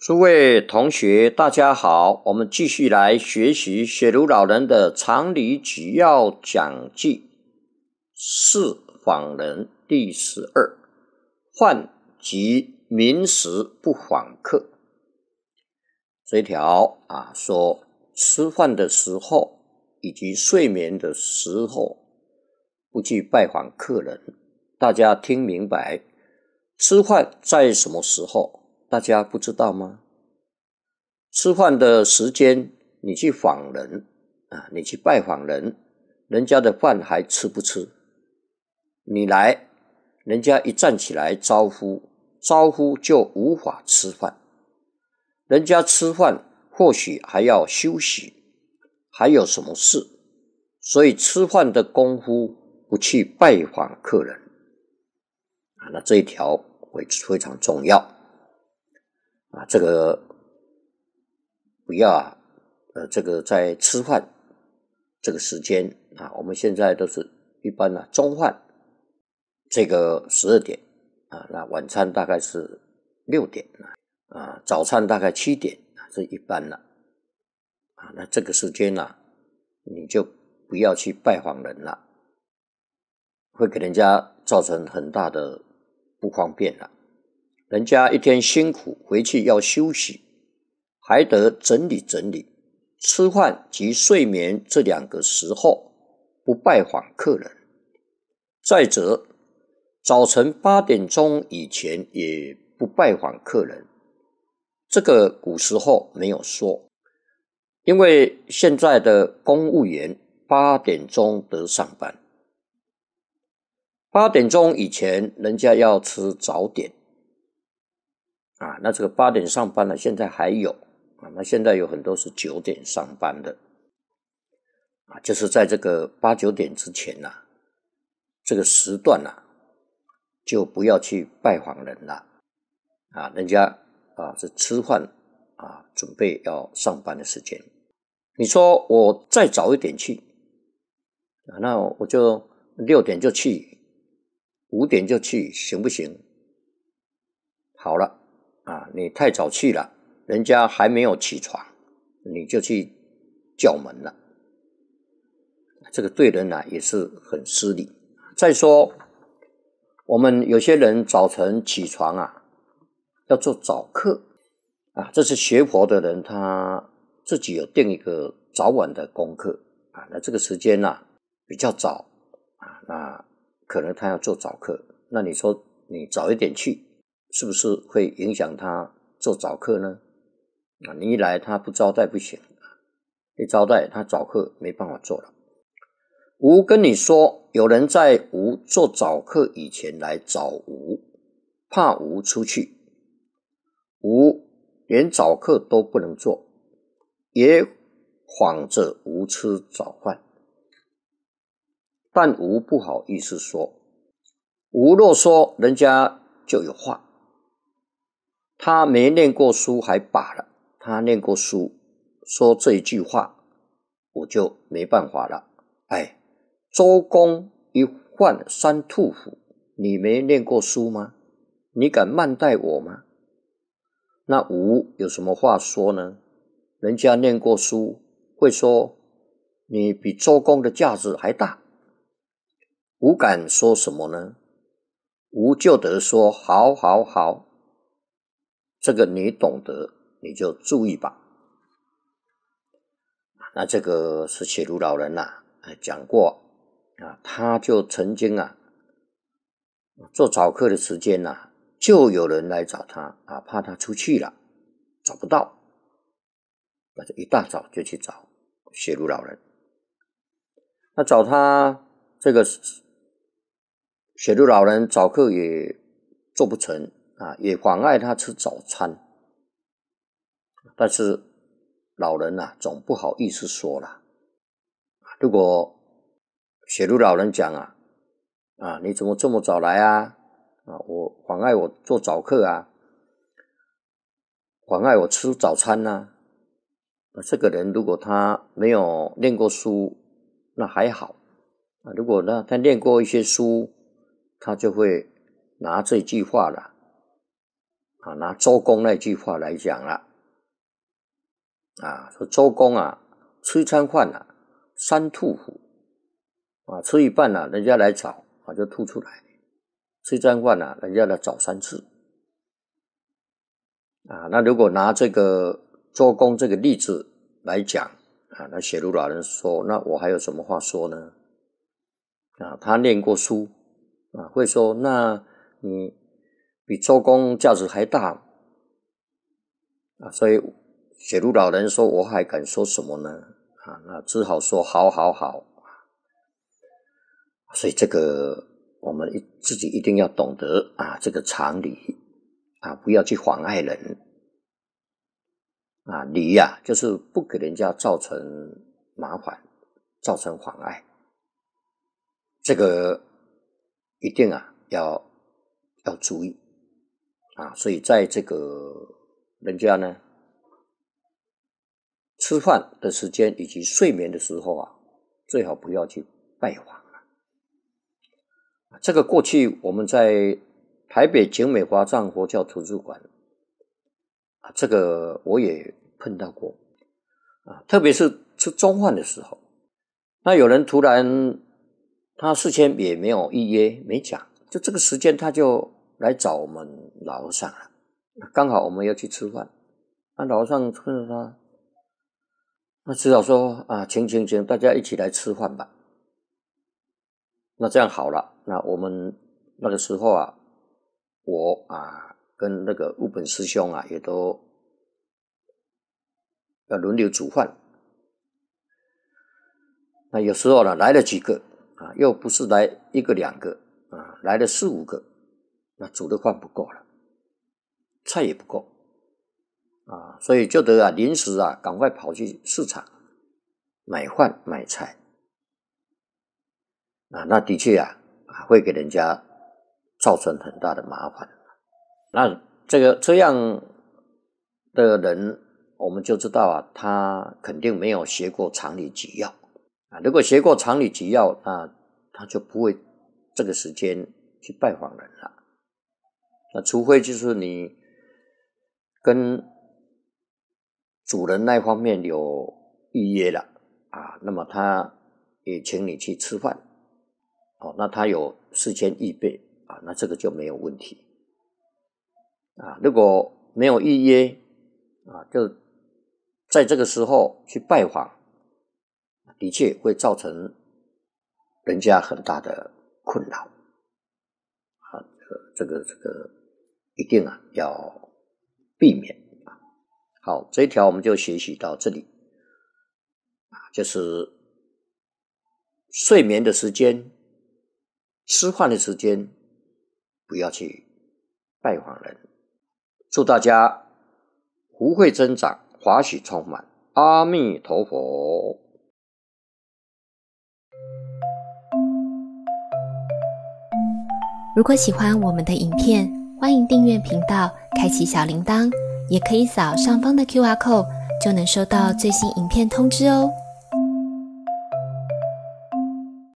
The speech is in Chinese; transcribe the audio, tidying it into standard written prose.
诸位同学，大家好，我们继续来学习雪茹老人的常理举要讲记四访人第12，患及民时不访客。这一条说吃饭的时候以及睡眠的时候不去拜访客人。大家听明白，吃饭在什么时候大家不知道吗？吃饭的时间你去访人你去拜访人，人家的饭还吃不吃？你来，人家一站起来招呼就无法吃饭。人家吃饭或许还要休息，还有什么事？所以吃饭的功夫不去拜访客人那这一条非常重要这个不要这个在吃饭这个时间我们现在都是一般中饭这个12点那晚餐大概是6点早餐大概7点这一般了那这个时间你就不要去拜访人了，会给人家造成很大的不方便了。人家一天辛苦回去要休息，还得整理整理。吃饭及睡眠这2个时候不拜访客人。再者，早晨8点钟以前也不拜访客人，这个古时候没有说，因为现在的公务员8点钟得上班，8点钟以前人家要吃早点那这个8点上班了，现在还有那现在有很多是9点上班的就是在这个8、9点之前这个时段就不要去拜访人了人家是吃饭准备要上班的时间。你说我再早一点去那我就6点就去，5点就去，行不行？好了你太早去了，人家还没有起床，你就去叫门了，这个对人也是很失礼。再说我们有些人早晨起床要做早课这是学佛的人他自己有定一个早晚的功课那这个时间比较早那可能他要做早课，那你说你早一点去是不是会影响他做早课呢？你一来他不招待不行，一招待他早课没办法做了。吾跟你说，有人在吾做早课以前来找吾，怕吾出去，吾连早课都不能做，也晃着吾吃早饭，但吾不好意思说。吾若说，人家就有话。他没念过书还罢了，他念过书，说这一句话我就没办法了。周公一患3兔虎，你没念过书吗？你敢慢待我吗？那吾有什么话说呢？人家念过书会说你比周公的价值还大，吾敢说什么呢？吾就得说好好好，这个你懂得你就注意吧。那这个是雪茹老人讲过他就曾经做早课的时间就有人来找他怕他出去了找不到，那就一大早就去找雪茹老人。那找他这个雪茹老人早课也做不成也妨碍他吃早餐，但是老人总不好意思说了。如果雪茹老人讲你怎么这么早来我妨碍我做早课妨碍我吃早餐这个人如果他没有念过书那还好如果他念过一些书，他就会拿这句话拿周公那句话来讲说周公吃一餐饭3吐虎吃一半人家来找就吐出来，吃一餐饭人家来找3次那如果拿这个周公这个例子来讲那写如老人说，那我还有什么话说呢？他念过书会说，那你比周公价值还大所以写如老人说，我还敢说什么呢？那只好说好。所以这个我们自己一定要懂得这个常理不要去妨碍人理就是不给人家造成麻烦，造成妨碍，这个一定要注意所以在这个人家呢吃饭的时间以及睡眠的时候最好不要去拜访这个过去我们在台北景美华藏佛教图书馆这个我也碰到过特别是吃中饭的时候，那有人突然他事先也没有预约没讲，就这个时间他就来找我们老和尚了，刚好我们要去吃饭老和尚看着他，那只好说请大家一起来吃饭吧。那这样好了，那我们那个时候我跟那个悟本师兄也都要轮流煮饭。那有时候呢来了几个又不是来1个2个来了4、5个，那煮的饭不够了，菜也不够所以就得临时赶快跑去市场买饭买菜那的确会给人家造成很大的麻烦。那这样的人我们就知道他肯定没有学过常理举要如果学过常理举要那他就不会这个时间去拜访人了。那除非就是你跟主人那方面有预约了那么他也请你去吃饭那他有事先预备那这个就没有问题如果没有预约就在这个时候去拜访，的确会造成人家很大的困扰这个一定要避免好，这一条我们就学习到这里就是睡眠的时间吃饭的时间不要去拜访人。祝大家福慧增长，法喜充满，阿弥陀佛。 如果喜欢我们的影片，欢迎订阅频道，开启小铃铛，也可以扫上方的 QR code，就能收到最新影片通知哦。